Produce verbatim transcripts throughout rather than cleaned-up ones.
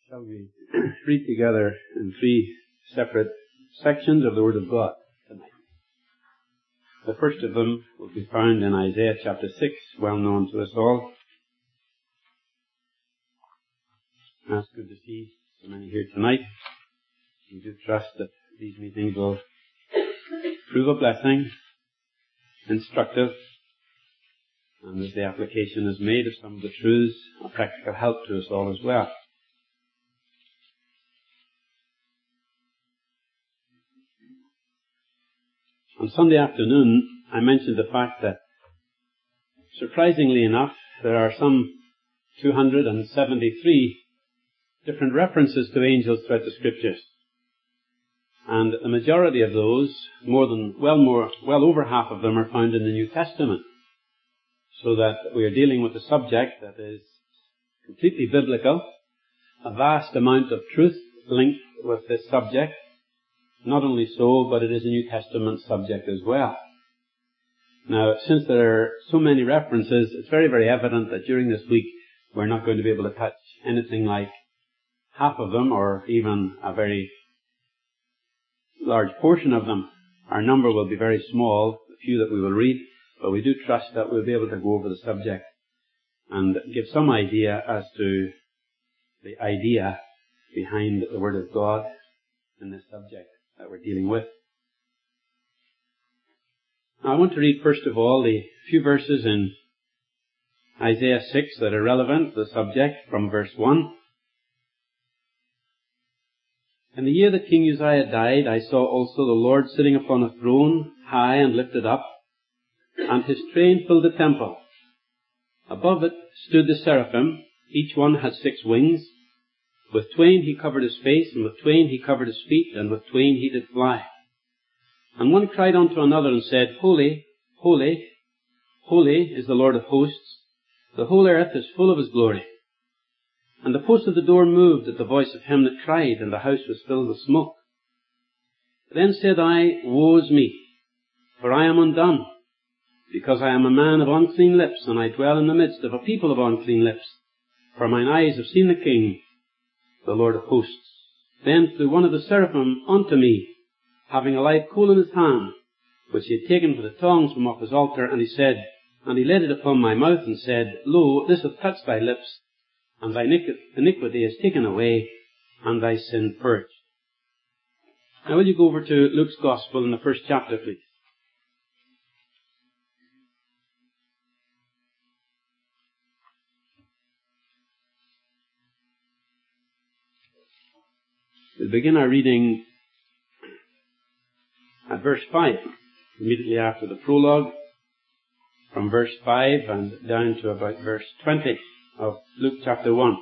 Shall we read together in three separate sections of the Word of God tonight? The first of them will be found in Isaiah chapter six, well known to us all. It's good to see so many here tonight. We do trust that these meetings will prove a blessing, instructive, and as the application is made of some of the truths, a practical help to us all as well. On Sunday afternoon, I mentioned the fact that, surprisingly enough, there are some two hundred seventy-three different references to angels throughout the Scriptures. And the majority of those, more than, well more, well over half of them are found in the New Testament. So that we are dealing with a subject that is completely biblical, a vast amount of truth linked with this subject. Not only so, but it is a New Testament subject as well. Now, since there are so many references, it's very, very evident that during this week we're not going to be able to touch anything like half of them, or even a very large portion of them. Our number will be very small, the few that we will read, but we do trust that we'll be able to go over the subject and give some idea as to the idea behind the Word of God in this subject that we're dealing with. Now, I want to read first of all the few verses in Isaiah six that are relevant to the subject from verse one. In the year that King Uzziah died, I saw also the Lord sitting upon a throne, high and lifted up, and his train filled the temple. Above it stood the seraphim, each one had six wings. With twain he covered his face, and with twain he covered his feet, and with twain he did fly. And one cried unto another and said, Holy, holy, holy is the Lord of hosts. The whole earth is full of his glory. And the post of the door moved at the voice of him that cried, and the house was filled with smoke. Then said I, Woe is me, for I am undone, because I am a man of unclean lips, and I dwell in the midst of a people of unclean lips. For mine eyes have seen the King, the Lord of hosts. Then flew one of the seraphim unto me, having a live coal in his hand, which he had taken for the tongs from off his altar, and he said, and he laid it upon my mouth, and said, Lo, this hath touched thy lips, and thy iniquity is taken away, and thy sin purged. Now will you go over to Luke's Gospel in the first chapter, please? We'll begin our reading at verse five, immediately after the prologue, from verse five and down to about verse twenty of Luke chapter one.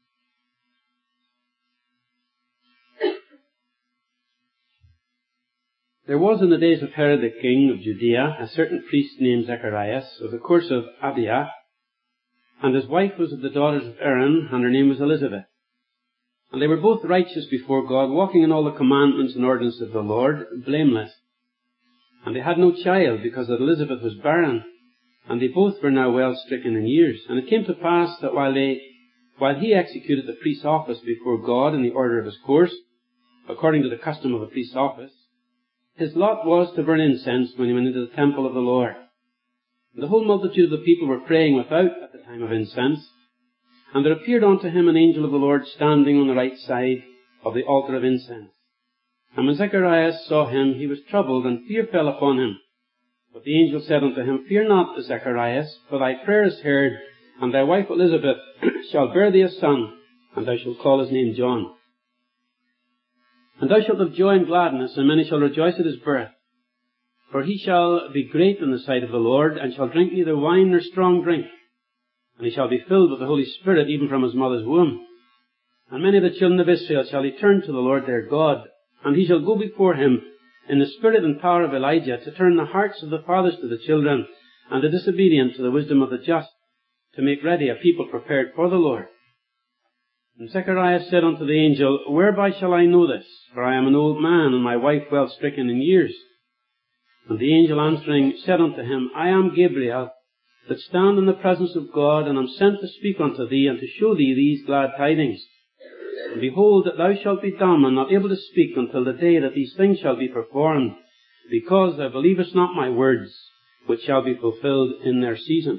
There was in the days of Herod the king of Judea a certain priest named Zacharias, of the course of Abia, and his wife was of the daughters of Aaron, and her name was Elizabeth. And they were both righteous before God, walking in all the commandments and ordinances of the Lord, blameless. And they had no child, because that Elizabeth was barren, and they both were now well stricken in years. And it came to pass that while they, while he executed the priest's office before God in the order of his course, according to the custom of the priest's office, his lot was to burn incense when he went into the temple of the Lord. And the whole multitude of the people were praying without at the time of incense. And there appeared unto him an angel of the Lord standing on the right side of the altar of incense. And when Zacharias saw him, he was troubled, and fear fell upon him. But the angel said unto him, Fear not, Zacharias, for thy prayer is heard, and thy wife Elizabeth shall bear thee a son, and thou shalt call his name John. And thou shalt have joy and gladness, and many shall rejoice at his birth. For he shall be great in the sight of the Lord, and shall drink neither wine nor strong drink. And he shall be filled with the Holy Spirit even from his mother's womb. And many of the children of Israel shall he turn to the Lord their God. And he shall go before him in the spirit and power of Elijah, to turn the hearts of the fathers to the children, and the disobedient to the wisdom of the just, to make ready a people prepared for the Lord. And Zacharias said unto the angel, Whereby shall I know this? For I am an old man, and my wife well stricken in years. And the angel answering said unto him, I am Gabriel, that stand in the presence of God, and am sent to speak unto thee, and to show thee these glad tidings. And behold, that thou shalt be dumb and not able to speak until the day that these things shall be performed, because thou believest not my words, which shall be fulfilled in their season.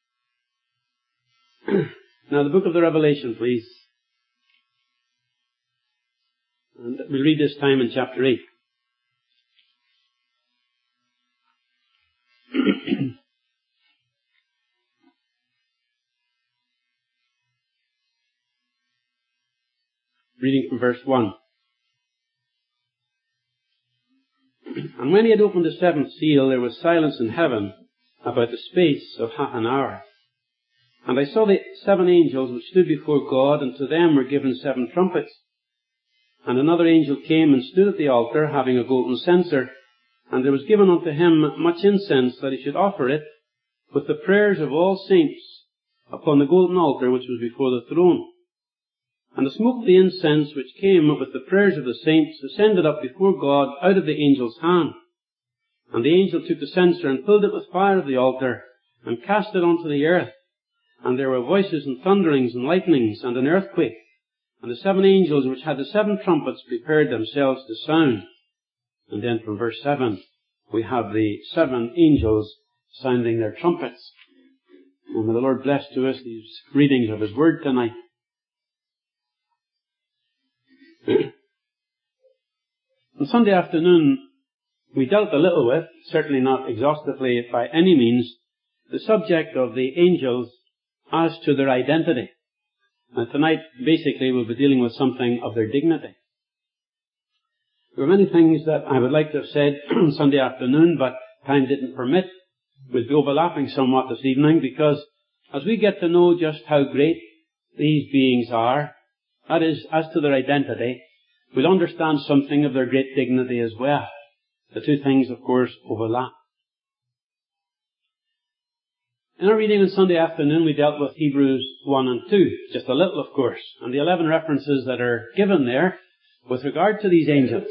Now the book of the Revelation, please. And we'll read this time in chapter eight. Reading from verse one. And when he had opened the seventh seal, there was silence in heaven about the space of half an hour. And I saw the seven angels which stood before God, and to them were given seven trumpets. And another angel came and stood at the altar, having a golden censer, and there was given unto him much incense, that he should offer it with the prayers of all saints upon the golden altar which was before the throne. And the smoke of the incense which came with the prayers of the saints ascended up before God out of the angel's hand. And the angel took the censer and filled it with fire of the altar, and cast it onto the earth. And there were voices and thunderings and lightnings and an earthquake. And the seven angels which had the seven trumpets prepared themselves to sound. And then from verse seven, we have the seven angels sounding their trumpets. And may the Lord bless to us these readings of His Word tonight. On Sunday afternoon, we dealt a little with, certainly not exhaustively by any means, the subject of the angels as to their identity. And tonight, basically, we'll be dealing with something of their dignity. There were many things that I would like to have said on Sunday afternoon, but time didn't permit. We'll be overlapping somewhat this evening, because as we get to know just how great these beings are, that is, as to their identity, we'll understand something of their great dignity as well. The two things, of course, overlap. In our reading on Sunday afternoon, we dealt with Hebrews one and two, just a little, of course, and the eleven references that are given there with regard to these angels.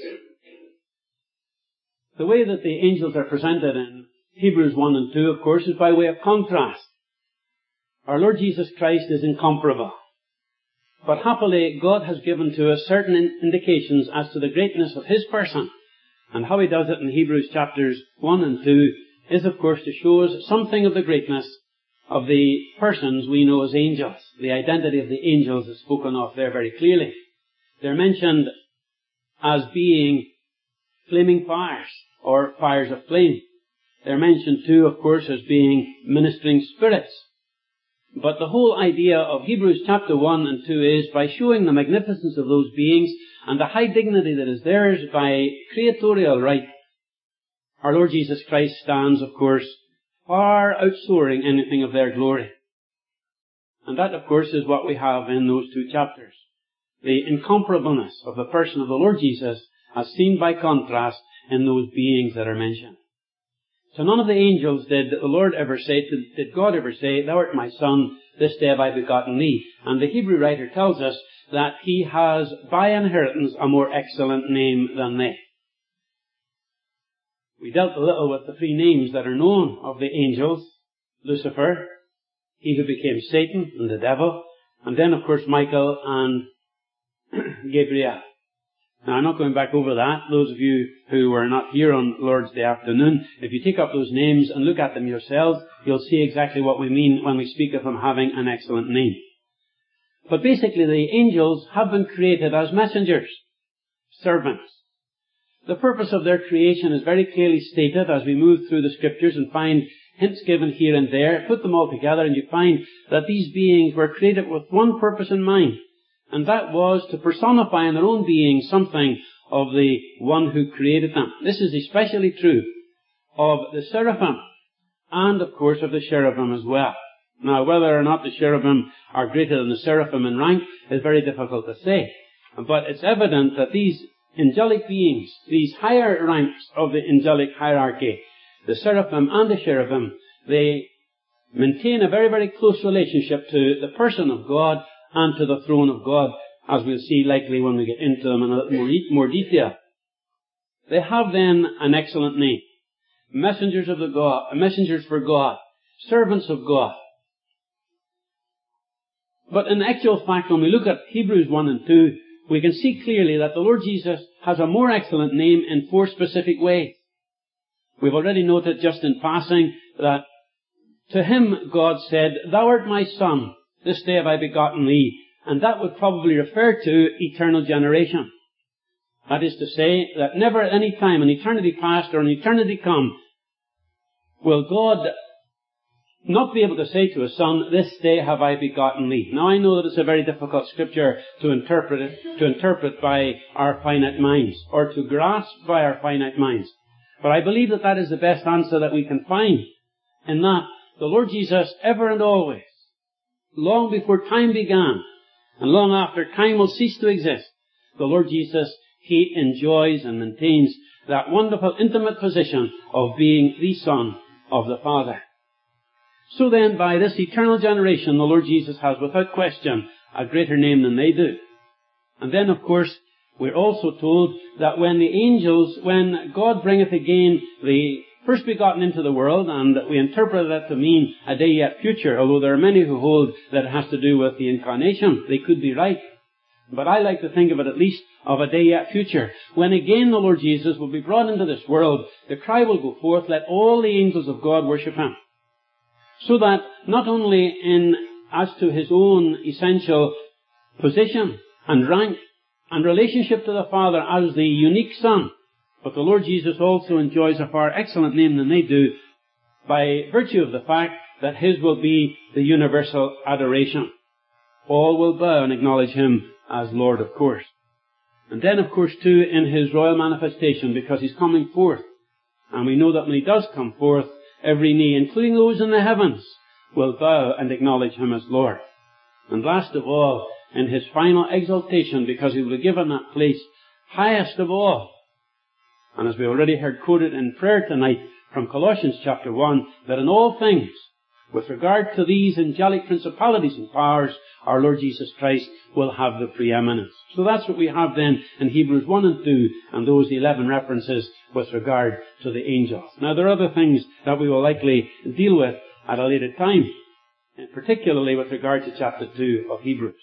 The way that the angels are presented in Hebrews one and two, of course, is by way of contrast. Our Lord Jesus Christ is incomparable. But happily, God has given to us certain indications as to the greatness of His person. And how He does it in Hebrews chapters one and two is, of course, to show us something of the greatness of the persons we know as angels. The identity of the angels is spoken of there very clearly. They're mentioned as being flaming fires, or fires of flame. They're mentioned too, of course, as being ministering spirits. But the whole idea of Hebrews chapter one and two is, by showing the magnificence of those beings and the high dignity that is theirs by creatorial right, our Lord Jesus Christ stands, of course, far outsoaring anything of their glory. And that, of course, is what we have in those two chapters. The incomparableness of the person of the Lord Jesus as seen by contrast in those beings that are mentioned. So none of the angels did the Lord ever say, to, did God ever say, Thou art my Son, this day have I begotten thee. And the Hebrew writer tells us that He has by inheritance a more excellent name than they. We dealt a little with the three names that are known of the angels. Lucifer, he who became Satan and the devil, and then of course Michael and Gabriel. Now, I'm not going back over that. Those of you who were not here on Lord's Day afternoon, if you take up those names and look at them yourselves, you'll see exactly what we mean when we speak of them having an excellent name. But basically, the angels have been created as messengers, servants. The purpose of their creation is very clearly stated as we move through the Scriptures and find hints given here and there. Put them all together and you find that these beings were created with one purpose in mind. And that was to personify in their own being something of the one who created them. This is especially true of the seraphim and, of course, of the cherubim as well. Now, whether or not the cherubim are greater than the seraphim in rank is very difficult to say. But it's evident that these angelic beings, these higher ranks of the angelic hierarchy, the seraphim and the cherubim, they maintain a very, very close relationship to the person of God and to the throne of God, as we'll see likely when we get into them in a little more, more detail. They have then an excellent name. Messengers of the God, messengers for God, servants of God. But in actual fact, when we look at Hebrews one and two, we can see clearly that the Lord Jesus has a more excellent name in four specific ways. We've already noted just in passing that to him God said, "Thou art my Son, this day have I begotten thee." And that would probably refer to eternal generation. That is to say, that never at any time in eternity past or in eternity come will God not be able to say to his Son, "This day have I begotten thee." Now I know that it's a very difficult scripture to interpret it, to interpret by our finite minds, or to grasp by our finite minds. But I believe that that is the best answer that we can find, in that the Lord Jesus, ever and always, long before time began, and long after time will cease to exist, the Lord Jesus, he enjoys and maintains that wonderful intimate position of being the Son of the Father. So then, by this eternal generation, the Lord Jesus has, without question, a greater name than they do. And then, of course, we're also told that when the angels, when God bringeth again the first begotten into the world, and we interpret that to mean a day yet future, although there are many who hold that it has to do with the incarnation. They could be right. But I like to think of it at least of a day yet future. When again the Lord Jesus will be brought into this world, the cry will go forth, "Let all the angels of God worship him." So that not only in as to his own essential position and rank and relationship to the Father as the unique Son, but the Lord Jesus also enjoys a far excellent name than they do by virtue of the fact that his will be the universal adoration. All will bow and acknowledge him as Lord, of course. And then, of course, too, in his royal manifestation, because he's coming forth. And we know that when he does come forth, every knee, including those in the heavens, will bow and acknowledge him as Lord. And last of all, in his final exaltation, because he will be given that place highest of all. And as we already heard quoted in prayer tonight from Colossians chapter one, that in all things, with regard to these angelic principalities and powers, our Lord Jesus Christ will have the preeminence. So that's what we have then in Hebrews one and two, and those eleven references with regard to the angels. Now there are other things that we will likely deal with at a later time, particularly with regard to chapter two of Hebrews.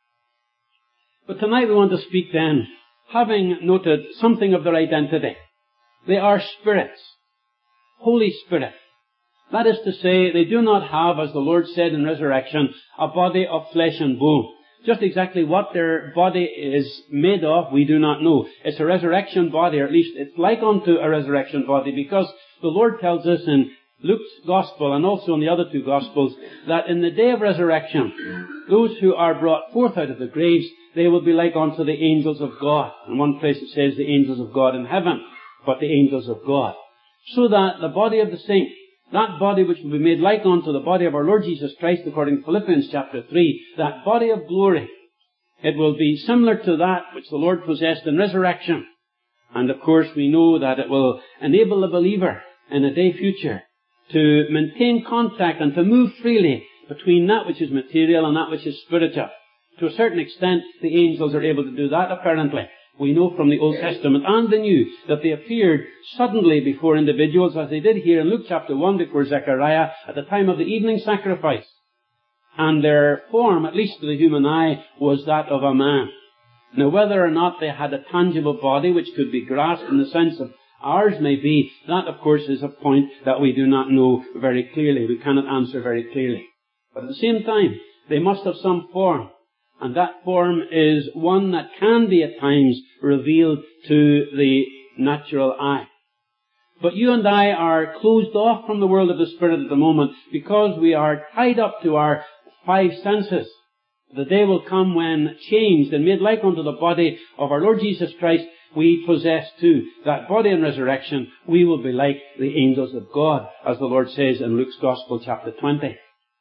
But tonight we want to speak then, having noted something of their identity. They are spirits, Holy Spirit. That is to say, they do not have, as the Lord said in resurrection, a body of flesh and bone. Just exactly what their body is made of, we do not know. It's a resurrection body, or at least it's like unto a resurrection body, because the Lord tells us in Luke's Gospel, and also in the other two Gospels, that in the day of resurrection, those who are brought forth out of the graves, they will be like unto the angels of God. In one place it says the angels of God in heaven, but the angels of God. So that the body of the saint, that body which will be made like unto the body of our Lord Jesus Christ, according to Philippians chapter three, that body of glory, it will be similar to that which the Lord possessed in resurrection. And of course we know that it will enable the believer in a day future to maintain contact and to move freely between that which is material and that which is spiritual. To a certain extent, the angels are able to do that, apparently. We know from the Old Testament and the New that they appeared suddenly before individuals, as they did here in Luke chapter one before Zechariah at the time of the evening sacrifice. And their form, at least to the human eye, was that of a man. Now, whether or not they had a tangible body which could be grasped in the sense of ours may be, that of course is a point that we do not know very clearly. We cannot answer very clearly. But at the same time, they must have some form. And that form is one that can be at times revealed to the natural eye. But you and I are closed off from the world of the Spirit at the moment because we are tied up to our five senses. The day will come when, changed and made like unto the body of our Lord Jesus Christ, we possess too that body in resurrection. We will be like the angels of God, as the Lord says in Luke's Gospel chapter twenty.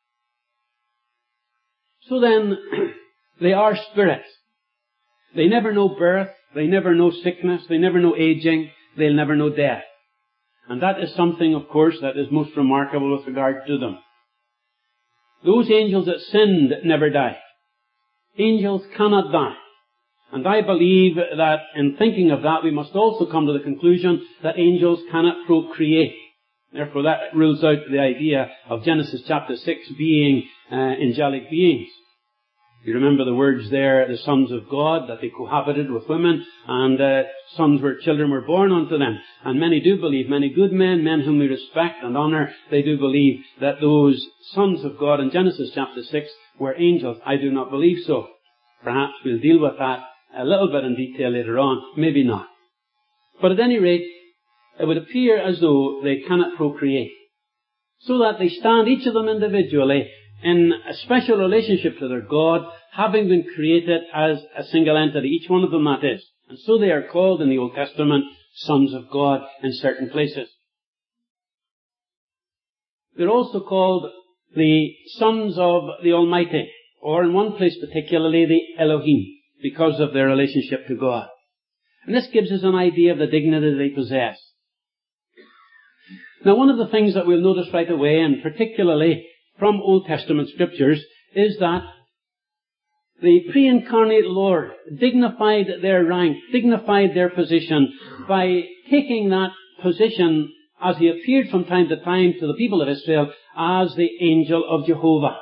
So then, they are spirits. They never know birth, they never know sickness, they never know aging, they'll never know death. And that is something, of course, that is most remarkable with regard to them. Those angels that sinned never die. Angels cannot die. And I believe that in thinking of that, we must also come to the conclusion that angels cannot procreate. Therefore, that rules out the idea of Genesis chapter six being uh, angelic beings. You remember the words there, the sons of God, that they cohabited with women, and uh, sons were, children were born unto them. And many do believe, many good men, men whom we respect and honour, they do believe that those sons of God in Genesis chapter six were angels. I do not believe so. Perhaps we'll deal with that a little bit in detail later on, maybe not. But at any rate, it would appear as though they cannot procreate, so that they stand, each of them individually, in a special relationship to their God, having been created as a single entity, each one of them that is. And so they are called in the Old Testament sons of God in certain places. They're also called the sons of the Almighty, or in one place particularly the Elohim, because of their relationship to God. And this gives us an idea of the dignity they possess. Now, one of the things that we'll notice right away, and particularly from Old Testament scriptures, is that the pre-incarnate Lord dignified their rank, dignified their position by taking that position as he appeared from time to time to the people of Israel as the angel of Jehovah.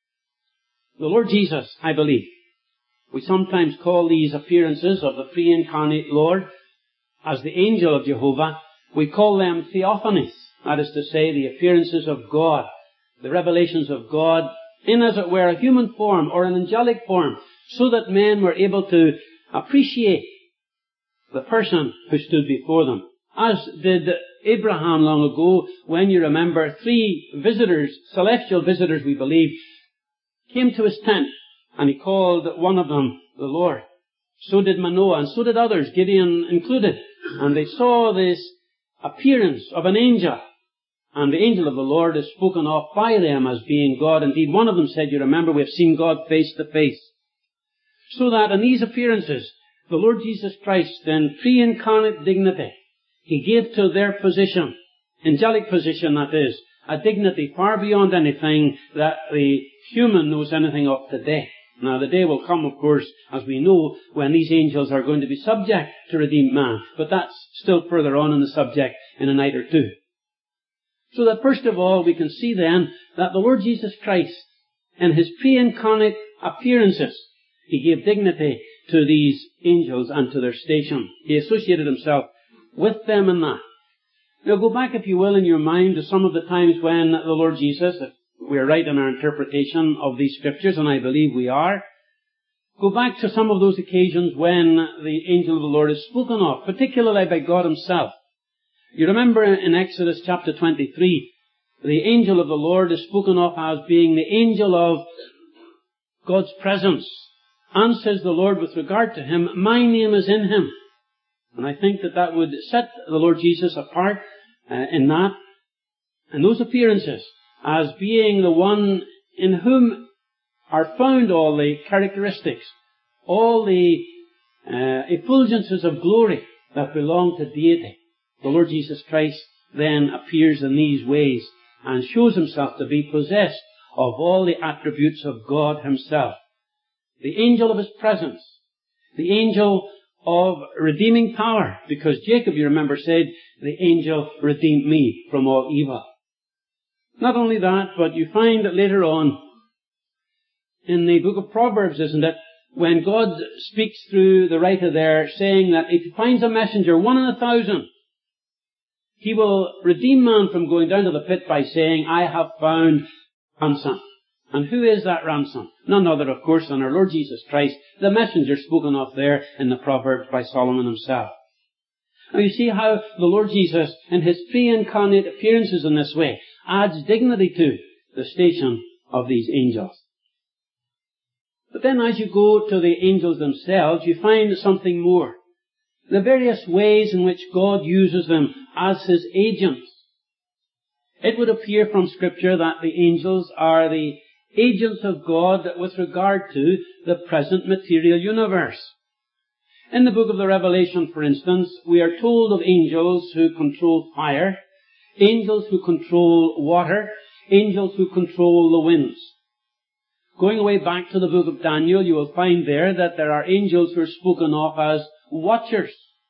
The Lord Jesus, I believe, we sometimes call these appearances of the pre-incarnate Lord as the angel of Jehovah. We call them theophanies, that is to say, the appearances of God, the revelations of God in, as it were, a human form or an angelic form, so that men were able to appreciate the person who stood before them. As did Abraham long ago, when, you remember, three visitors, celestial visitors we believe, came to his tent, and he called one of them the Lord. So did Manoah, and so did others, Gideon included. And they saw this appearance of an angel. And the angel of the Lord is spoken of by them as being God. Indeed, one of them said, you remember, we have seen God face to face. So that in these appearances, the Lord Jesus Christ, in pre-incarnate dignity, he gave to their position, angelic position that is, a dignity far beyond anything that the human knows anything of today. Now, the day will come, of course, as we know, when these angels are going to be subject to redeemed man. But that's still further on in the subject in a night or two. So that first of all, we can see then that the Lord Jesus Christ, in his pre-incarnate appearances, he gave dignity to these angels and to their station. He associated himself with them in that. Now go back, if you will, in your mind to some of the times when the Lord Jesus, if we're right in our interpretation of these scriptures, and I believe we are, go back to some of those occasions when the angel of the Lord is spoken of, particularly by God himself. You remember in Exodus chapter twenty-three, the angel of the Lord is spoken of as being the angel of God's presence. And says the Lord with regard to him, my name is in him. And I think that that would set the Lord Jesus apart uh, in that, in those appearances, as being the one in whom are found all the characteristics, all the uh, effulgences of glory that belong to deity. The Lord Jesus Christ then appears in these ways and shows himself to be possessed of all the attributes of God himself. The angel of his presence, the angel of redeeming power, because Jacob, you remember, said, the angel redeemed me from all evil. Not only that, but you find that later on in the book of Proverbs, isn't it, when God speaks through the writer there, saying that if he finds a messenger, one in a thousand, he will redeem man from going down to the pit by saying, I have found ransom. And who is that ransom? None other, of course, than our Lord Jesus Christ, the messenger spoken of there in the Proverbs by Solomon himself. Now you see how the Lord Jesus, in his pre-incarnate appearances in this way, adds dignity to the station of these angels. But then as you go to the angels themselves, you find something more. The various ways in which God uses them as his agents. It would appear from Scripture that the angels are the agents of God with regard to the present material universe. In the book of the Revelation, for instance, we are told of angels who control fire, angels who control water, angels who control the winds. Going away back to the book of Daniel, you will find there that there are angels who are spoken of as watchers.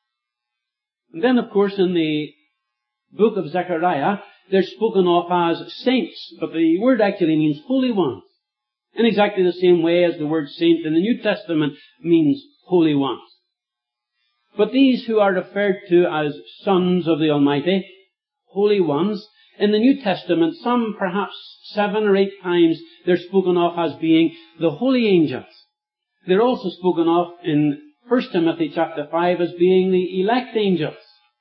And then, of course, in the book of Zechariah, they're spoken of as saints, but the word actually means holy ones. in exactly the same way as the word saint in the New Testament means holy ones. But these who are referred to as sons of the Almighty, holy ones, in the New Testament, some perhaps seven or eight times they're spoken of as being the holy angels. They're also spoken of in First Timothy chapter five as being the elect angels.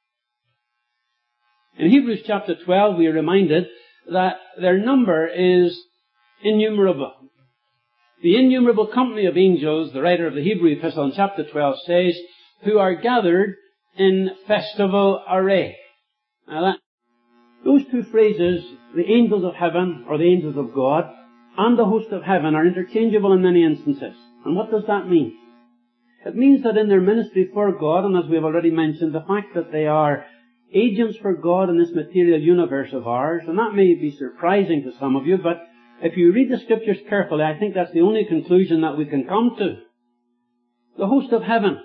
In Hebrews chapter twelve we are reminded that their number is innumerable. The innumerable company of angels, the writer of the Hebrew epistle in chapter twelve says, who are gathered in festival array. Now that, those two phrases, the angels of heaven, or the angels of God, and the host of heaven, are interchangeable in many instances. And what does that mean? It means that in their ministry for God, and as we have already mentioned, the fact that they are agents for God in this material universe of ours, and that may be surprising to some of you, but if you read the Scriptures carefully, I think that's the only conclusion that we can come to. The host of heaven.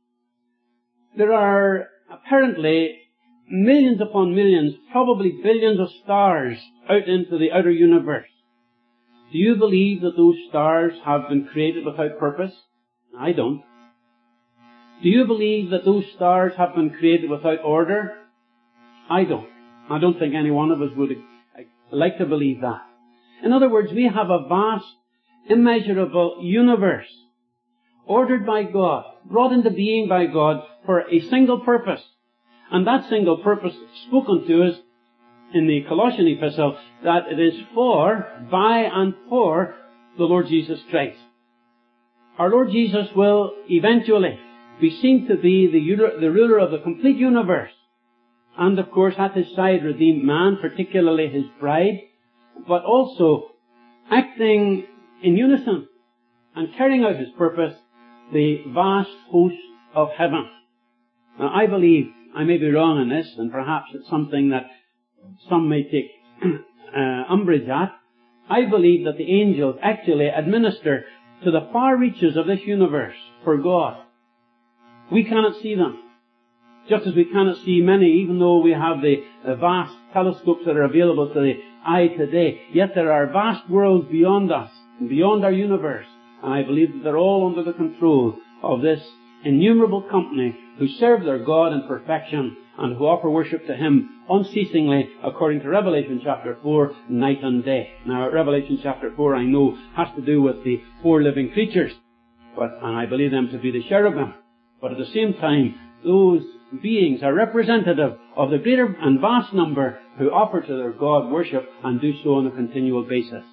There are apparently millions upon millions, probably billions of stars out into the outer universe. Do you believe that those stars have been created without purpose? I don't. Do you believe that those stars have been created without order? I don't. I don't think any one of us would like to believe that. In other words, we have a vast, immeasurable universe, ordered by God, brought into being by God for a single purpose. And that single purpose spoken to us in the Colossian epistle, that it is for, by and for the Lord Jesus Christ. Our Lord Jesus will eventually be seen to be the, the ruler of the complete universe. And of course at his side redeemed man, particularly his bride, but also acting in unison and carrying out his purpose, the vast host of heaven. Now I believe, I may be wrong in this, and perhaps it's something that some may take uh, umbrage at. I believe that the angels actually administer to the far reaches of this universe for God. We cannot see them. Just as we cannot see many, even though we have the, the vast telescopes that are available to the eye today, yet there are vast worlds beyond us, and beyond our universe, and I believe that they're all under the control of this innumerable company who serve their God in perfection and who offer worship to Him unceasingly, according to Revelation chapter four, night and day. Now, Revelation chapter four, I know, has to do with the four living creatures, but and I believe them to be the cherubim. But at the same time, those beings are representative of the greater and vast number who offer to their God worship and do so on a continual basis.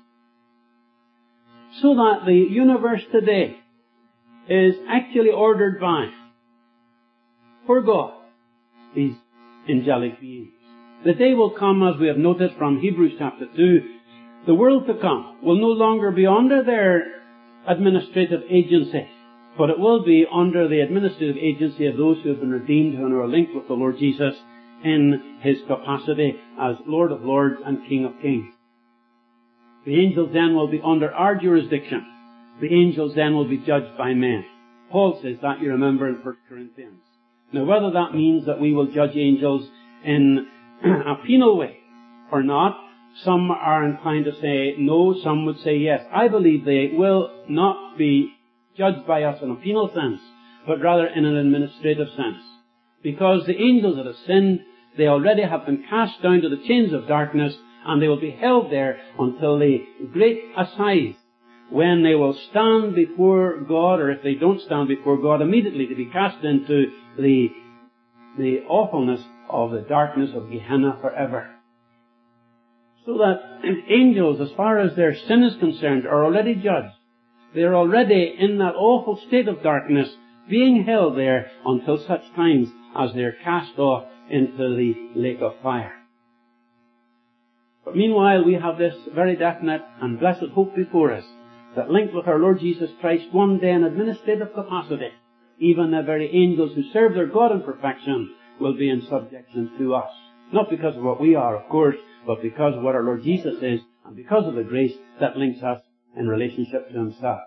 So that the universe today is actually ordered by, for God, these angelic beings. The day will come, as we have noted from Hebrews chapter two, the world to come will no longer be under their administrative agency, but it will be under the administrative agency of those who have been redeemed and who are linked with the Lord Jesus in His capacity as Lord of Lords and King of Kings. The angels then will be under our jurisdiction. The angels then will be judged by men. Paul says that, you remember, in First Corinthians. Now, whether that means that we will judge angels in a penal way or not, some are inclined to say no, some would say yes. I believe they will not be judged by us in a penal sense, but rather in an administrative sense. Because the angels that have sinned, they already have been cast down to the chains of darkness, and they will be held there until the great assize, when they will stand before God, or if they don't stand before God, immediately to be cast into the, the awfulness of the darkness of Gehenna forever. So that angels, as far as their sin is concerned, are already judged. They are already in that awful state of darkness, being held there until such times as they are cast off into the lake of fire. But meanwhile, we have this very definite and blessed hope before us, that linked with our Lord Jesus Christ, one day in administrative capacity, even the very angels who serve their God in perfection will be in subjection to us. Not because of what we are, of course, but because of what our Lord Jesus is, and because of the grace that links us in relationship to Himself.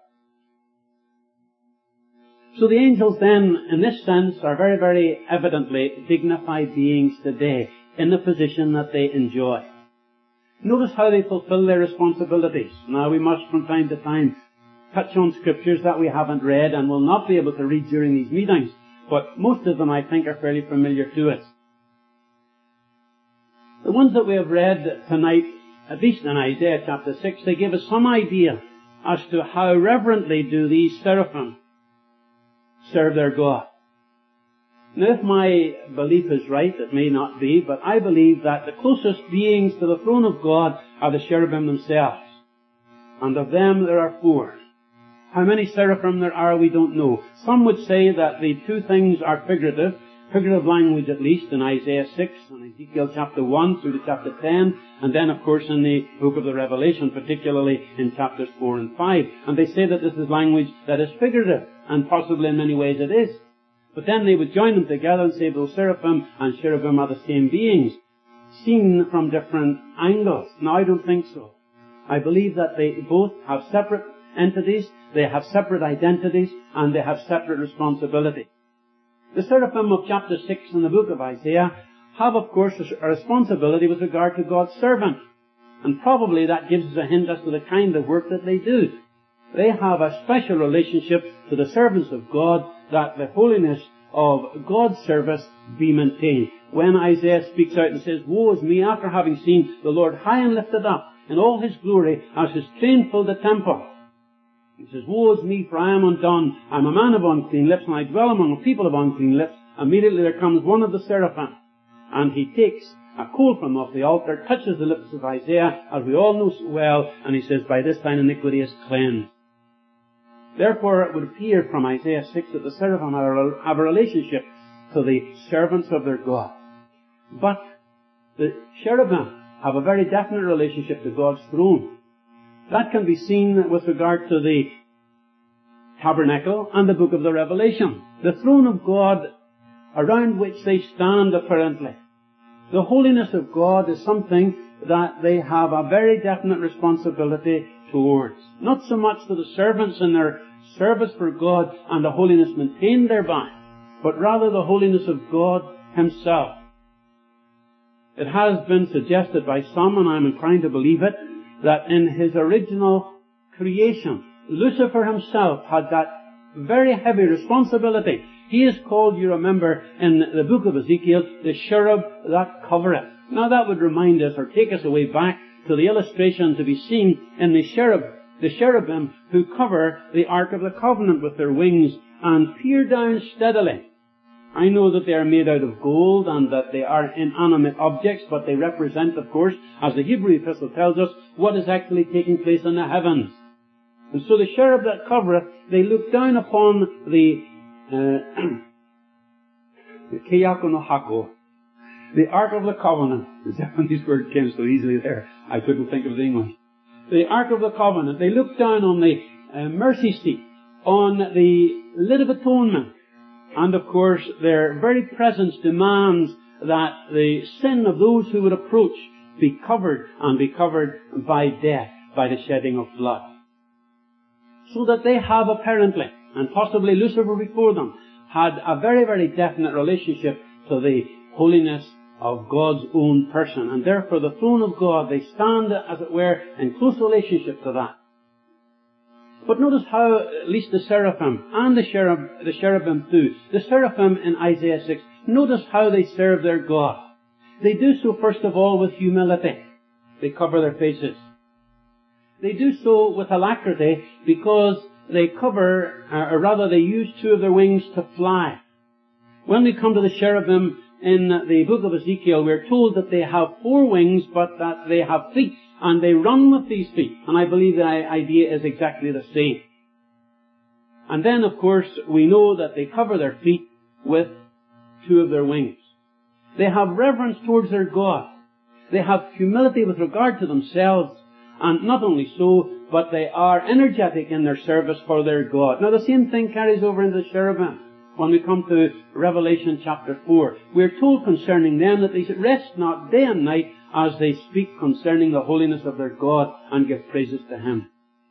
So the angels then, in this sense, are very, very evidently dignified beings today in the position that they enjoy. Notice how they fulfill their responsibilities. Now we must from time to time touch on scriptures that we haven't read and will not be able to read during these meetings, but most of them I think are fairly familiar to us. The ones that we have read tonight, at least in Isaiah chapter six, they give us some idea as to how reverently do these seraphim serve their God. Now, if my belief is right, it may not be, but I believe that the closest beings to the throne of God are the cherubim themselves. And of them there are four. How many seraphim there are, we don't know. Some would say that the two things are figurative, figurative language at least, in Isaiah six and Ezekiel chapter one through to chapter ten, and then of course in the book of the Revelation, particularly in chapters four and five. And they say that this is language that is figurative, and possibly in many ways it is. But then they would join them together and say those seraphim and cherubim are the same beings, seen from different angles. Now I don't think so. I believe that they both have separate entities, they have separate identities, and they have separate responsibility. The seraphim of chapter six in the book of Isaiah have, of course, a responsibility with regard to God's servant. And probably that gives us a hint as to the kind of work that they do. They have a special relationship to the servants of God, that the holiness of God's service be maintained. When Isaiah speaks out and says, "Woe is me," after having seen the Lord high and lifted up in all His glory as His train filled the temple, He says, "Woe is me, for I am undone. I am a man of unclean lips, and I dwell among a people of unclean lips." Immediately there comes one of the seraphim, and he takes a coal from off the altar, touches the lips of Isaiah, as we all know so well, and he says, "By this thine iniquity is cleansed." Therefore it would appear from Isaiah six that the seraphim have a relationship to the servants of their God. But the cherubim have a very definite relationship to God's throne. That can be seen with regard to the tabernacle and the book of the Revelation. The throne of God around which they stand apparently. The holiness of God is something that they have a very definite responsibility towards. Not so much to the servants in their service for God and the holiness maintained thereby, but rather the holiness of God Himself. It has been suggested by some, and I'm inclined to believe it, that in His original creation, Lucifer himself had that very heavy responsibility. He is called, you remember, in the book of Ezekiel, the cherub that covereth. Now that would remind us, or take us away back to the illustration to be seen in the cherub, the cherubim who cover the Ark of the Covenant with their wings and peer down steadily. I know that they are made out of gold and that they are inanimate objects, but they represent, of course, as the Hebrew epistle tells us, what is actually taking place in the heavens. And so the cherub that covereth, they look down upon the uh, the Keyako no Hako, the Ark of the Covenant. The Japanese word came so easily there, I couldn't think of the English. The Ark of the Covenant. They look down on the uh, mercy seat, on the lid of atonement. And of course, their very presence demands that the sin of those who would approach be covered, and be covered by death, by the shedding of blood. So that they have apparently, and possibly Lucifer before them, had a very, very definite relationship to the holiness of God's own person. And therefore the throne of God, they stand, as it were, in close relationship to that. But notice how at least the seraphim and the cherub, the cherubim too, the seraphim in Isaiah six, notice how they serve their God. They do so first of all with humility. They cover their faces. They do so with alacrity because they cover, or rather they use two of their wings to fly. When we come to the cherubim in the book of Ezekiel, we're told that they have four wings, but that they have feet, and they run with these feet. And I believe the idea is exactly the same. And then, of course, we know that they cover their feet with two of their wings. They have reverence towards their God. They have humility with regard to themselves. And not only so, but they are energetic in their service for their God. Now the same thing carries over into the cherubim. When we come to Revelation chapter four, we are told concerning them that they rest not day and night as they speak concerning the holiness of their God and give praises to Him.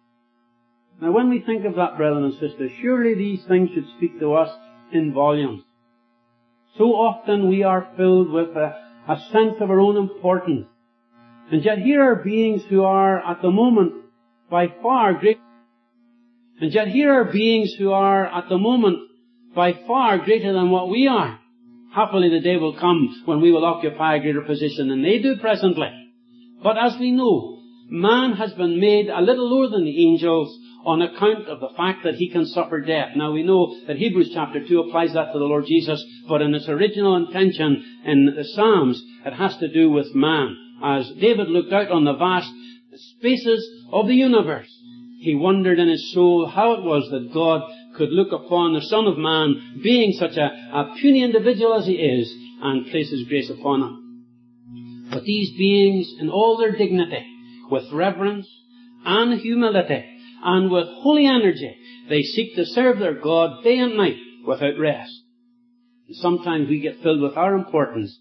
Now when we think of that, brethren and sisters, surely these things should speak to us in volumes. So often we are filled with a, a sense of our own importance, And yet here are beings who are at the moment by far great, and yet here are beings who are at the moment by far greater than what we are. Happily the day will come when we will occupy a greater position than they do presently. But as we know, man has been made a little lower than the angels on account of the fact that he can suffer death. Now we know that Hebrews chapter two applies that to the Lord Jesus, but in its original intention in the Psalms, it has to do with man. As David looked out on the vast spaces of the universe, he wondered in his soul how it was that God could look upon the Son of Man, being such a, a puny individual as he is, and place his grace upon him. But these beings, in all their dignity, with reverence and humility, and with holy energy, they seek to serve their God day and night without rest. And sometimes we get filled with our importance.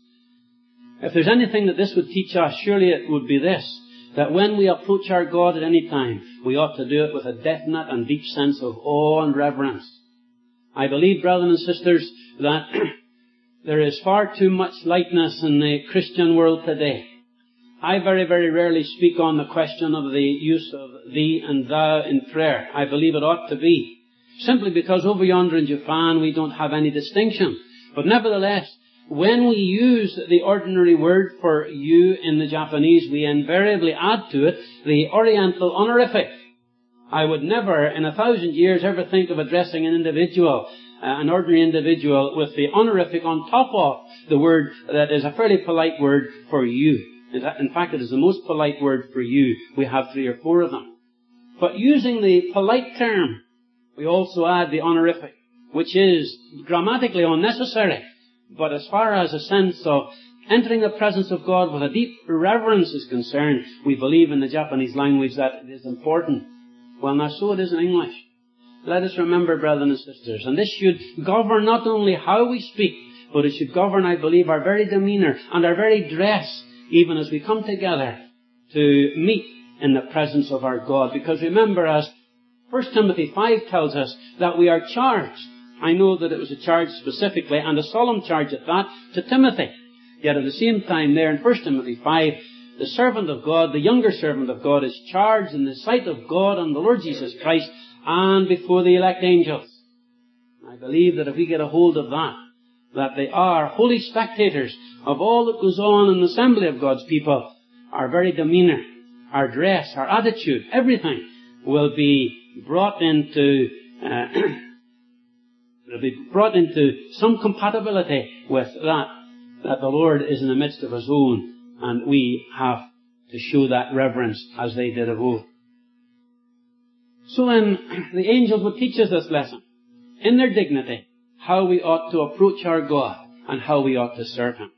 If there's anything that this would teach us, surely it would be this, that when we approach our God at any time, we ought to do it with a definite and deep sense of awe and reverence. I believe, brothers and sisters, that there is far too much lightness in the Christian world today. I very, very rarely speak on the question of the use of thee and thou in prayer. I believe it ought to be, simply because over yonder in Japan we don't have any distinction. But nevertheless, when we use the ordinary word for you in the Japanese, we invariably add to it the Oriental honorific. I would never, in a thousand years, ever think of addressing an individual, uh, an ordinary individual, with the honorific on top of the word that is a fairly polite word for you. In fact, it is the most polite word for you. We have three or four of them. But using the polite term, we also add the honorific, which is grammatically unnecessary. But as far as a sense of entering the presence of God with a deep reverence is concerned, we believe in the Japanese language that it is important. Well, now so it is in English. Let us remember, brothers and sisters, and this should govern not only how we speak, but it should govern, I believe, our very demeanour and our very dress, even as we come together to meet in the presence of our God. Because remember, as First Timothy five tells us, that we are charged. I know that it was a charge specifically, and a solemn charge at that, to Timothy. Yet at the same time there in First Timothy five, the servant of God, the younger servant of God, is charged in the sight of God and the Lord Jesus Christ and before the elect angels. I believe that if we get a hold of that, that they are holy spectators of all that goes on in the assembly of God's people, our very demeanour, our dress, our attitude, everything will be brought into uh, will be brought into some compatibility with that, that the Lord is in the midst of His own, and we have to show that reverence as they did of old. So then, the angels will teach us this lesson, in their dignity, how we ought to approach our God and how we ought to serve Him.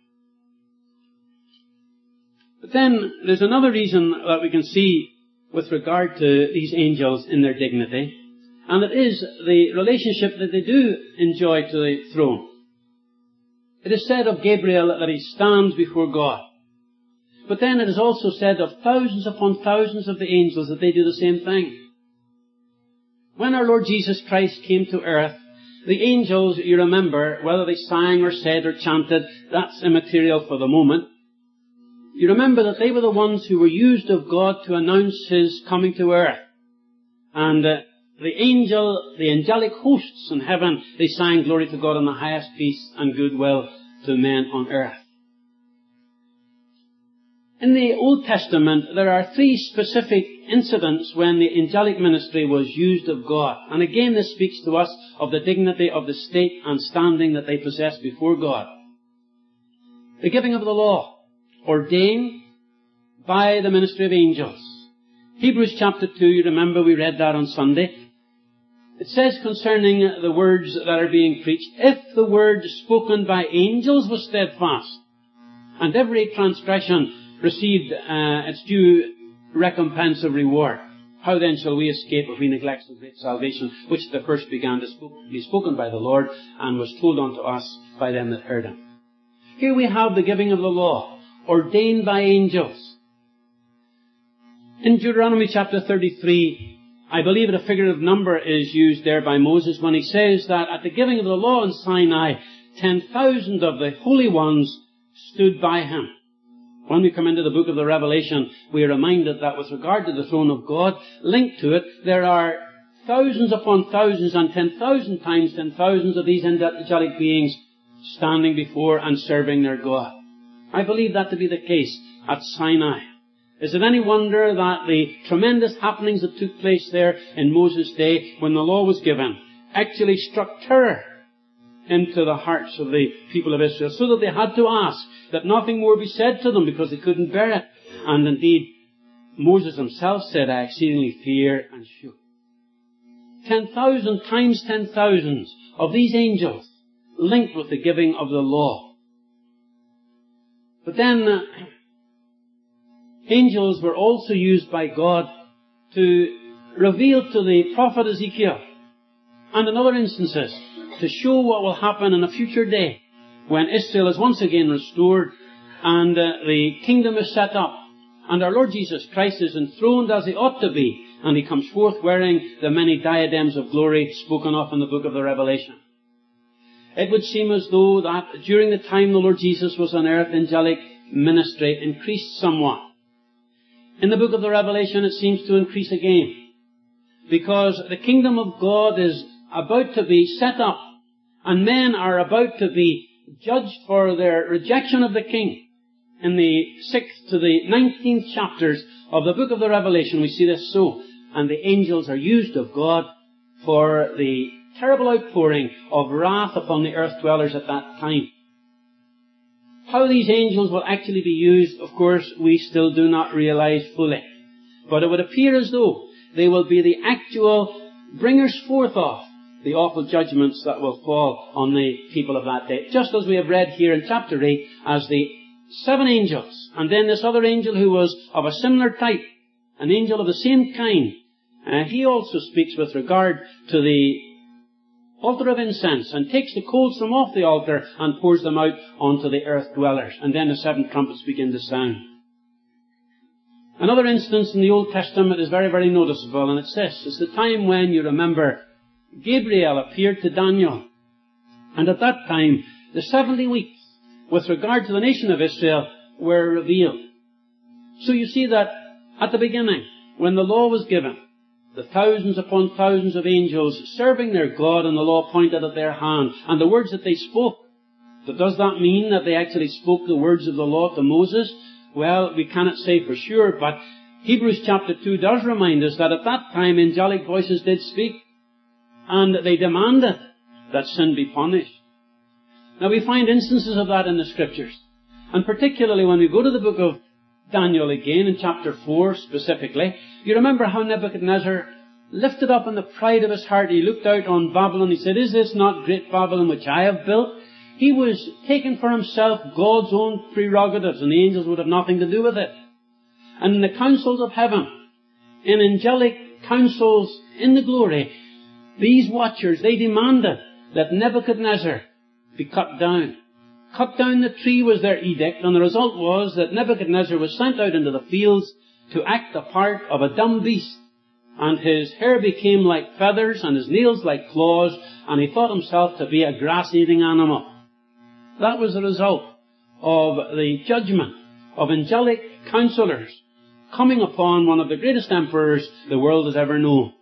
But then, there's another reason that we can see with regard to these angels in their dignity, and it is the relationship that they do enjoy to the throne. It is said of Gabriel that he stands before God. But then it is also said of thousands upon thousands of the angels that they do the same thing. When our Lord Jesus Christ came to earth, the angels, you remember, whether they sang or said or chanted, that's immaterial for the moment. You remember that they were the ones who were used of God to announce His coming to earth. And uh, the angel, the angelic hosts in heaven, they sang glory to God in the highest, peace and goodwill to men on earth. In the Old Testament, there are three specific incidents when the angelic ministry was used of God. And again, this speaks to us of the dignity of the state and standing that they possess before God. The giving of the law, ordained by the ministry of angels. Hebrews chapter two, you remember we read that on Sunday. It says concerning the words that are being preached, if the word spoken by angels was steadfast, and every transgression received uh, its due recompense of reward, how then shall we escape if we neglect the great salvation which the first began to spoke, be spoken by the Lord and was told unto us by them that heard Him? Here we have the giving of the law, ordained by angels. In Deuteronomy chapter thirty-three, I believe that a figurative number is used there by Moses when he says that at the giving of the law in Sinai, ten thousand of the holy ones stood by him. When we come into the book of the Revelation, we are reminded that with regard to the throne of God, linked to it, there are thousands upon thousands and ten thousand times ten thousands of these angelic beings standing before and serving their God. I believe that to be the case at Sinai. Is it any wonder that the tremendous happenings that took place there in Moses' day when the law was given actually struck terror into the hearts of the people of Israel, so that they had to ask that nothing more be said to them because they couldn't bear it. And indeed, Moses himself said, I exceedingly fear and shook. Ten thousand times ten thousands of these angels linked with the giving of the law. But then, uh, angels were also used by God to reveal to the prophet Ezekiel, and in other instances, to show what will happen in a future day when Israel is once again restored and uh, the kingdom is set up and our Lord Jesus Christ is enthroned as he ought to be, and he comes forth wearing the many diadems of glory spoken of in the book of the Revelation. It would seem as though that during the time the Lord Jesus was on earth, angelic ministry increased somewhat. In the book of the Revelation it seems to increase again, because the kingdom of God is about to be set up, and men are about to be judged for their rejection of the King. In the sixth to the nineteenth chapters of the book of the Revelation we see this so, and the angels are used of God for the terrible outpouring of wrath upon the earth dwellers at that time. How these angels will actually be used, of course, we still do not realize fully. But it would appear as though they will be the actual bringers forth of the awful judgments that will fall on the people of that day. Just as we have read here in chapter eight, as the seven angels, and then this other angel who was of a similar type, an angel of the same kind, uh, he also speaks with regard to the altar of incense, and takes the coals from off the altar and pours them out onto the earth dwellers. And then the seven trumpets begin to sound. Another instance in the Old Testament is very, very noticeable, and it's this. It's the time when, you remember, Gabriel appeared to Daniel. And at that time, the seventy weeks, with regard to the nation of Israel, were revealed. So you see that at the beginning, when the law was given, the thousands upon thousands of angels serving their God and the law pointed at their hand, and the words that they spoke. But does that mean that they actually spoke the words of the law to Moses? Well, we cannot say for sure, but Hebrews chapter two does remind us that at that time angelic voices did speak, and they demanded that sin be punished. Now we find instances of that in the Scriptures, and particularly when we go to the book of Daniel again, in chapter four specifically, you remember how Nebuchadnezzar lifted up in the pride of his heart, he looked out on Babylon, he said, is this not great Babylon which I have built? He was taking for himself God's own prerogatives, and the angels would have nothing to do with it. And in the councils of heaven, in angelic councils in the glory, these watchers, they demanded that Nebuchadnezzar be cut down. Cut down the tree was their edict, and the result was that Nebuchadnezzar was sent out into the fields to act the part of a dumb beast. And his hair became like feathers, and his nails like claws, and he thought himself to be a grass-eating animal. That was the result of the judgment of angelic counselors coming upon one of the greatest emperors the world has ever known.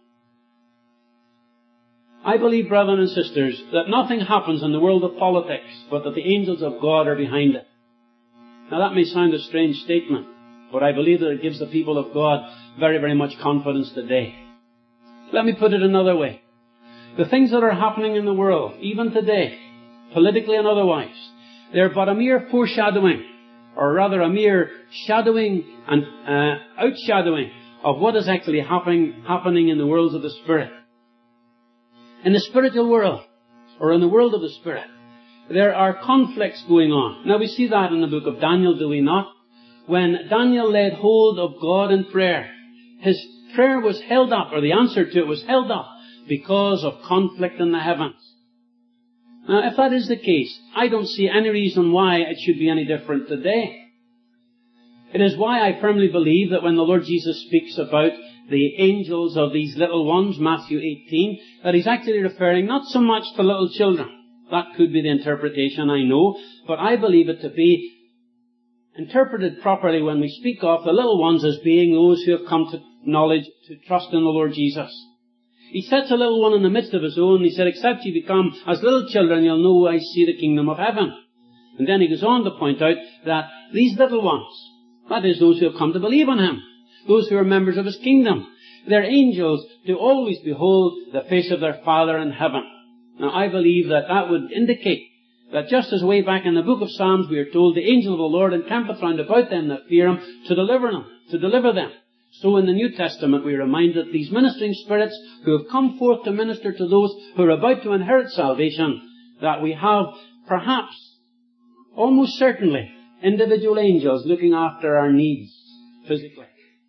I believe, brethren and sisters, that nothing happens in the world of politics but that the angels of God are behind it. Now that may sound a strange statement, but I believe that it gives the people of God very, very much confidence today. Let me put it another way. The things that are happening in the world, even today, politically and otherwise, they're but a mere foreshadowing, or rather a mere shadowing and uh, outshadowing of what is actually happening, happening in the worlds of the Spirit. In the spiritual world, or in the world of the Spirit, there are conflicts going on. Now we see that in the book of Daniel, do we not? When Daniel laid hold of God in prayer, his prayer was held up, or the answer to it was held up, because of conflict in the heavens. Now if that is the case, I don't see any reason why it should be any different today. It is why I firmly believe that when the Lord Jesus speaks about the angels of these little ones, Matthew eighteen, that he's actually referring not so much to little children. That could be the interpretation, I know, but I believe it to be interpreted properly when we speak of the little ones as being those who have come to knowledge, to trust in the Lord Jesus. He sets a little one in the midst of his own. He said, except you become as little children, you'll know I see the kingdom of heaven. And then he goes on to point out that these little ones, that is those who have come to believe on him, those who are members of his kingdom, they're angels to always behold the face of their Father in heaven. Now I believe that that would indicate that just as way back in the book of Psalms we are told the angel of the Lord encampeth round about them that fear him to deliver them, to deliver them. So in the New Testament we are reminded that these ministering spirits who have come forth to minister to those who are about to inherit salvation, that we have perhaps, almost certainly, individual angels looking after our needs physically.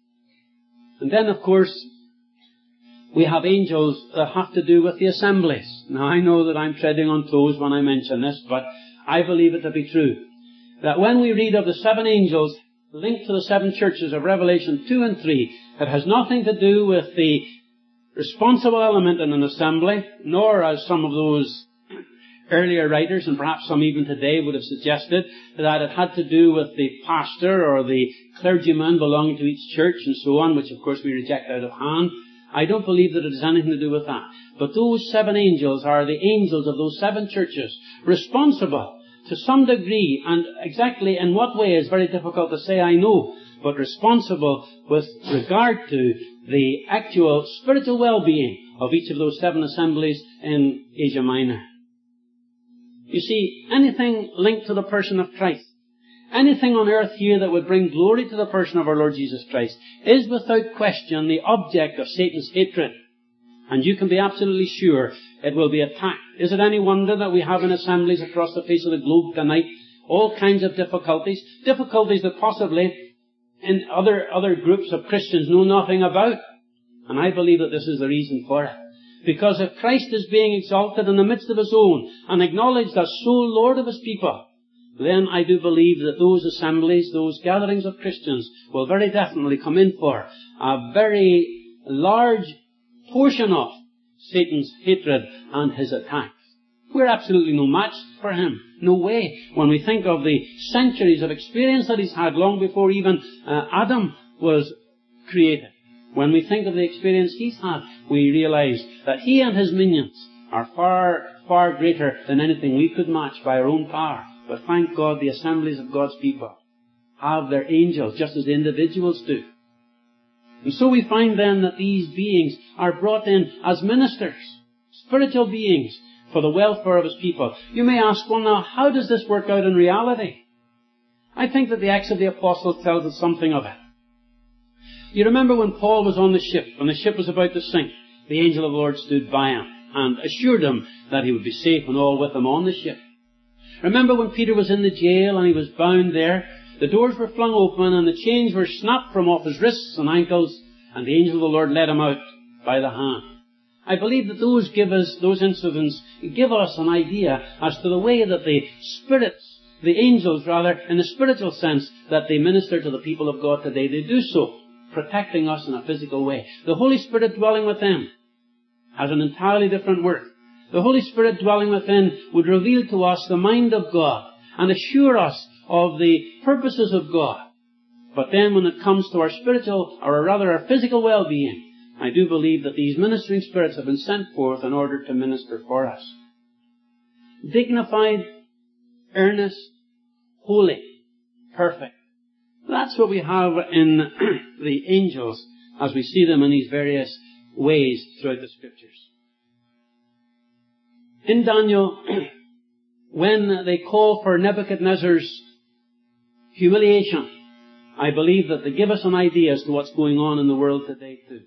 And then of course we have angels that have to do with the assemblies. Now I know that I'm treading on toes when I mention this, but I believe it to be true. That when we read of the seven angels linked to the seven churches of Revelation two and three, it has nothing to do with the responsible element in an assembly, nor as some of those earlier writers, and perhaps some even today, would have suggested that it had to do with the pastor or the clergyman belonging to each church and so on, which of course we reject out of hand. I don't believe that it has anything to do with that. But those seven angels are the angels of those seven churches, responsible to some degree, and exactly in what way is very difficult to say, I know, but responsible with regard to the actual spiritual well-being of each of those seven assemblies in Asia Minor. You see, anything linked to the person of Christ, anything on earth here that would bring glory to the person of our Lord Jesus Christ, is without question the object of Satan's hatred. And you can be absolutely sure it will be attacked. Is it any wonder that we have in assemblies across the face of the globe tonight all kinds of difficulties, difficulties that possibly in other, other groups of Christians know nothing about? And I believe that this is the reason for it. Because if Christ is being exalted in the midst of his own and acknowledged as sole Lord of his people, then I do believe that those assemblies, those gatherings of Christians will very definitely come in for a very large portion of Satan's hatred and his attacks. We're absolutely no match for him. No way. When we think of the centuries of experience that he's had long before even uh, Adam was created, when we think of the experience he's had, we realize that he and his minions are far, far greater than anything we could match by our own power. But thank God the assemblies of God's people have their angels just as the individuals do. And so we find then that these beings are brought in as ministers, spiritual beings, for the welfare of his people. You may ask, well now, how does this work out in reality? I think that the Acts of the Apostles tells us something of it. You remember when Paul was on the ship, when the ship was about to sink, the angel of the Lord stood by him and assured him that he would be safe and all with him on the ship. Remember when Peter was in the jail and he was bound there, the doors were flung open and the chains were snapped from off his wrists and ankles, and the angel of the Lord led him out by the hand. I believe that those give us, those incidents give us an idea as to the way that the spirits, the angels rather, in the spiritual sense, that they minister to the people of God today. They do so, protecting us in a physical way. The Holy Spirit dwelling within has an entirely different work. The Holy Spirit dwelling within would reveal to us the mind of God and assure us of the purposes of God. But then when it comes to our spiritual, or rather our physical well-being, I do believe that these ministering spirits have been sent forth in order to minister for us. Dignified, earnest, holy, perfect. That's what we have in the angels as we see them in these various ways throughout the Scriptures. In Daniel, when they call for Nebuchadnezzar's humiliation, I believe that they give us an idea as to what's going on in the world today too.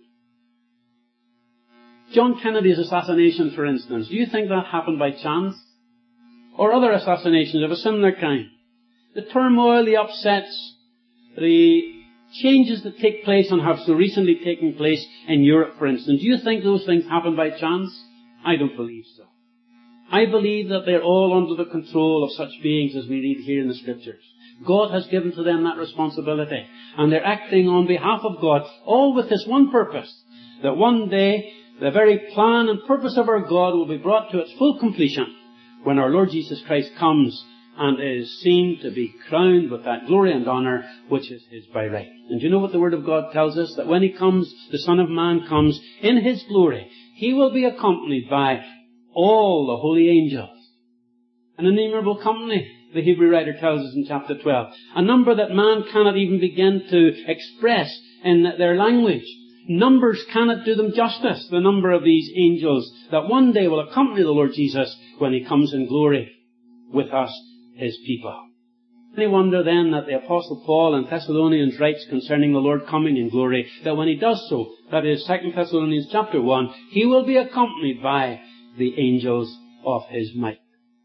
John Kennedy's assassination, for instance, do you think that happened by chance? Or other assassinations of a similar kind? The turmoil, the upsets, the changes that take place and have so recently taken place in Europe, for instance, do you think those things happen by chance? I don't believe so. I believe that they're all under the control of such beings as we read here in the Scriptures. God has given to them that responsibility, and they're acting on behalf of God, all with this one purpose, that one day the very plan and purpose of our God will be brought to its full completion when our Lord Jesus Christ comes and is seen to be crowned with that glory and honour which is his by right. And do you know what the Word of God tells us? That when he comes, the Son of Man comes in his glory, he will be accompanied by all the holy angels. An innumerable company, the Hebrew writer tells us in chapter twelve. A number that man cannot even begin to express in their language. Numbers cannot do them justice, the number of these angels that one day will accompany the Lord Jesus when he comes in glory with us, his people. Any wonder then that the Apostle Paul in Thessalonians writes concerning the Lord coming in glory, that when he does so, that is Second Thessalonians chapter one, he will be accompanied by the angels of his might.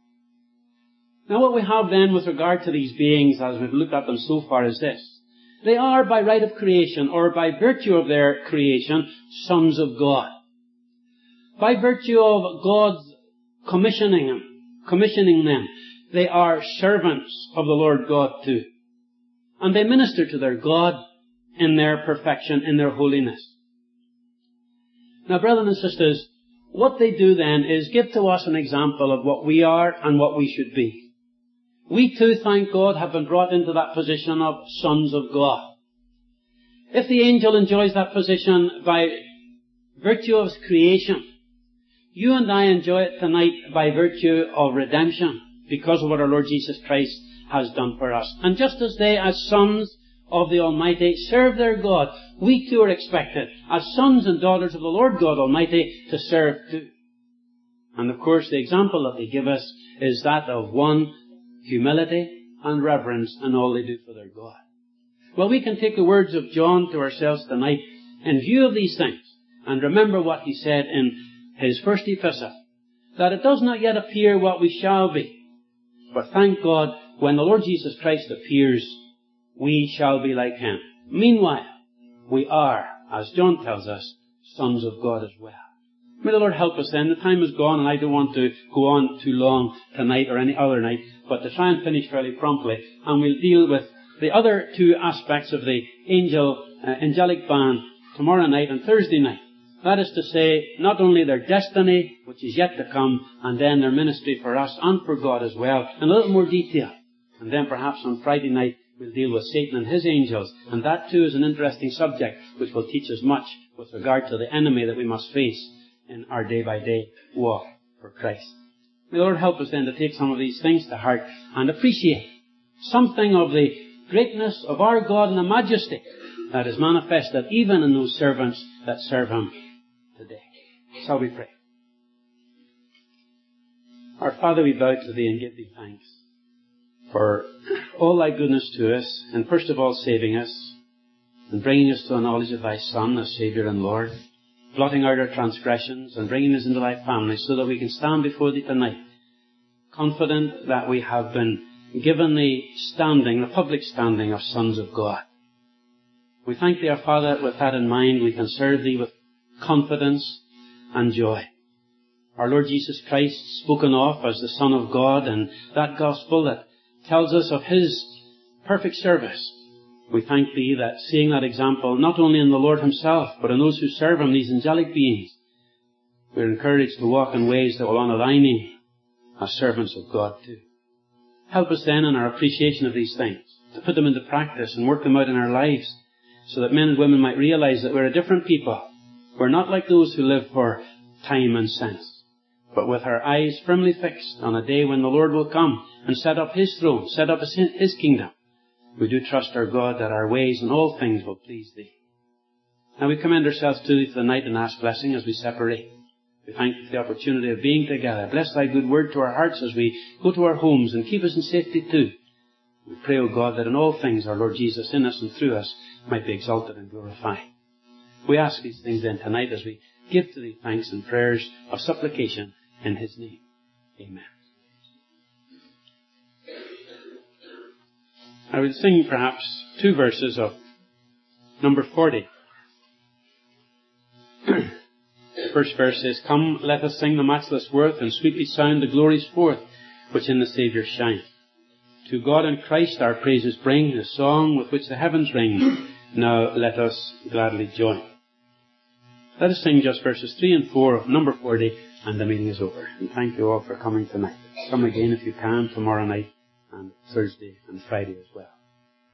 Now what we have then with regard to these beings, as we've looked at them so far, is this. They are, by right of creation, or by virtue of their creation, sons of God. By virtue of God's commissioning them, commissioning them, they are servants of the Lord God too. And they minister to their God in their perfection, in their holiness. Now, brothers and sisters, what they do then is give to us an example of what we are and what we should be. We too, thank God, have been brought into that position of sons of God. If the angel enjoys that position by virtue of his creation, you and I enjoy it tonight by virtue of redemption, because of what our Lord Jesus Christ has done for us. And just as they, as sons of the Almighty, serve their God, we too are expected, as sons and daughters of the Lord God Almighty, to serve too. And of course, the example that they give us is that of one, humility and reverence in all they do for their God. Well, we can take the words of John to ourselves tonight in view of these things, and remember what he said in his first epistle, that it does not yet appear what we shall be. But thank God, when the Lord Jesus Christ appears, we shall be like him. Meanwhile, we are, as John tells us, sons of God as well. May the Lord help us then. The time is gone, and I don't want to go on too long tonight or any other night, but to try and finish fairly promptly. And we'll deal with the other two aspects of the angel, uh, angelic band tomorrow night and Thursday night. That is to say, not only their destiny, which is yet to come, and then their ministry for us and for God as well, in a little more detail. And then perhaps on Friday night we'll deal with Satan and his angels, and that too is an interesting subject which will teach us much with regard to the enemy that we must face in our day-by-day walk for Christ. May the Lord help us then to take some of these things to heart and appreciate something of the greatness of our God and the majesty that is manifested even in those servants that serve him today. Shall we pray? Our Father, we bow to thee and give thee thanks for all thy goodness to us, and first of all saving us and bringing us to a knowledge of thy Son as Saviour and Lord, blotting out our transgressions and bringing us into thy family so that we can stand before thee tonight, confident that we have been given the standing, the public standing of sons of God. We thank thee, our Father, that with that in mind we can serve thee with confidence and joy. Our Lord Jesus Christ, spoken of as the Son of God, and that gospel that tells us of his perfect service. We thank thee that seeing that example not only in the Lord himself, but in those who serve him, these angelic beings, we're encouraged to walk in ways that will honour thy name as servants of God too. Help us then in our appreciation of these things, to put them into practice and work them out in our lives, so that men and women might realize that we're a different people. We're not like those who live for time and sense, but with our eyes firmly fixed on a day when the Lord will come and set up his throne, set up his kingdom. We do trust our God that our ways in all things will please thee. Now we commend ourselves to thee for the night and ask blessing as we separate. We thank thee for the opportunity of being together. Bless thy good word to our hearts as we go to our homes, and keep us in safety too. We pray, O God, that in all things our Lord Jesus in us and through us might be exalted and glorified. We ask these things then tonight as we give to thee thanks and prayers of supplication in his name. Amen. I will sing perhaps two verses of number forty. First verse is, Come, let us sing the matchless worth, and sweetly sound the glories forth, which in the Saviour shine. To God and Christ our praises bring, the song with which the heavens ring. Now let us gladly join. Let us sing just verses three and four of number forty, and the meeting is over. And thank you all for coming tonight. Come again if you can tomorrow night and Thursday and Friday as well.